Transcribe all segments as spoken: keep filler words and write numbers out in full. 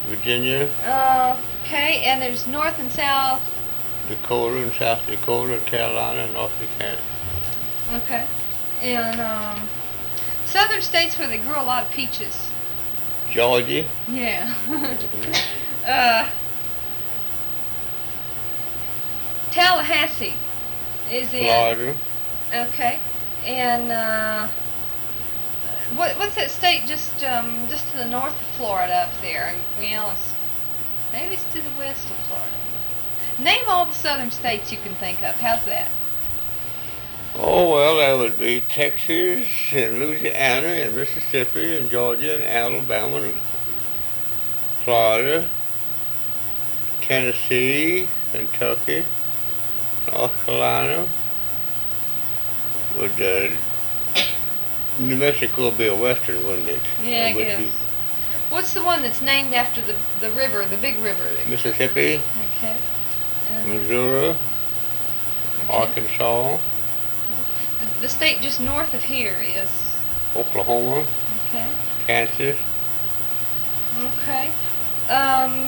Virginia, Uh, okay, and there's North and South. Dakota, and South Dakota, and Carolina, and North Dakota. Okay. And um, southern states where they grow a lot of peaches. Georgia. Yeah. Mm-hmm. uh, Tallahassee is in. Florida. Okay. And uh, what what's that state just um, just to the north of Florida up there? Well, it's, maybe it's to the west of Florida. Name all the southern states you can think of. How's that? Oh, well, that would be Texas, and Louisiana, and Mississippi, and Georgia, and Alabama, and Florida, Tennessee, Kentucky, North Carolina. Would uh, New Mexico would be a western, wouldn't it? Yeah, I Or would guess. be What's the one that's named after the the river, the big river? That, Mississippi, okay. Um, Missouri, okay. Arkansas, The state just north of here is. Oklahoma, Okay. Kansas, Okay. Um,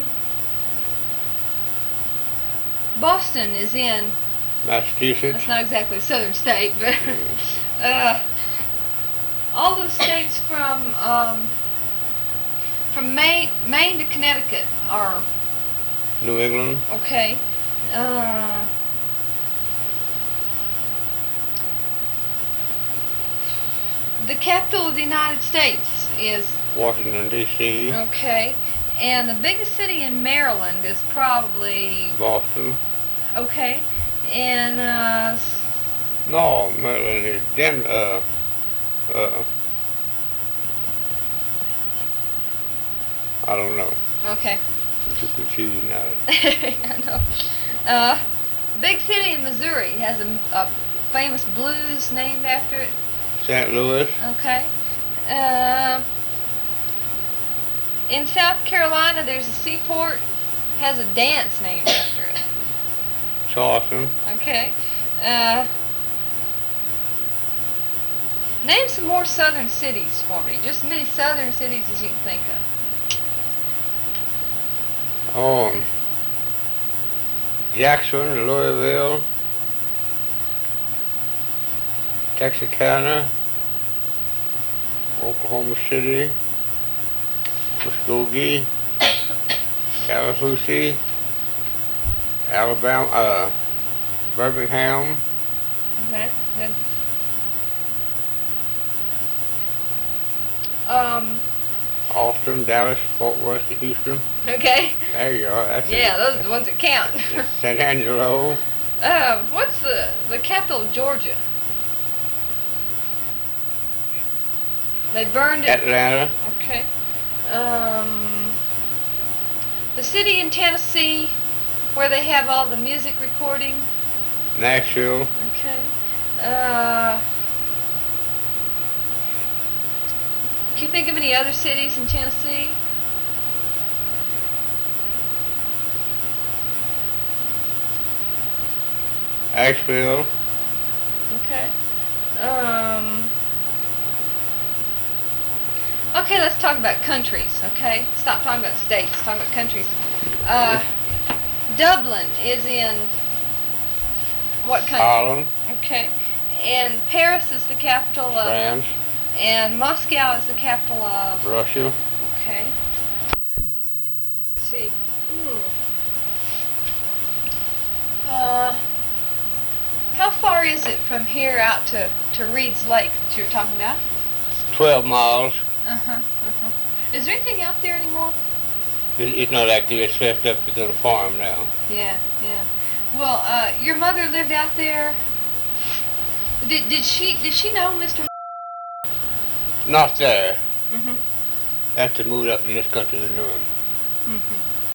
Boston is in. Massachusetts. That's not exactly a southern state, but uh, all those states from um, from Maine, Maine to Connecticut are New England, okay. Uh, the capital of the United States is Washington, D C, okay, and the biggest city in Maryland is probably Boston. okay, and uh, s- No, Maryland is Den. Uh, uh, I don't know. okay. You could choose now. I know. Uh, big city in Missouri has a, a famous blues named after it. Saint Louis, Okay. Um, in South Carolina, there's a seaport has a dance named after it. Charleston, Okay. Uh, name some more southern cities for me. Just as many southern cities as you can think of. oh, Jackson, Louisville, Texarkana, Oklahoma City, Muskogee, Tallahassee, Alabama, uh, Birmingham, Okay. Good. Um. Austin, Dallas, Fort Worth, Houston. Okay. There you are. That's Yeah, it. those are the ones that count. San Angelo, uh, what's the the capital of Georgia? They burned it. Atlanta, Okay. Um, the city in Tennessee where they have all the music recording. Nashville, Okay. Uh, can you think of any other cities in Tennessee? Asheville, Okay. Um, okay, let's talk about countries, okay? Stop talking about states, talk about countries. Uh, Dublin is in what country? Ireland, Okay. And Paris is the capital of, France, and Moscow is the capital of, Russia, okay. Let's see. Ooh. Uh, how far is it from here out to, to Reed's Lake that you were talking about? twelve miles. Uh-huh, uh-huh. Is there anything out there anymore? It- It's not active. It's left up to the farm now. Yeah, yeah. Well, uh, your mother lived out there. Did did she did she know Mister Not there. Mm-hmm. After moved up in this country, they knew him. Mm-hmm.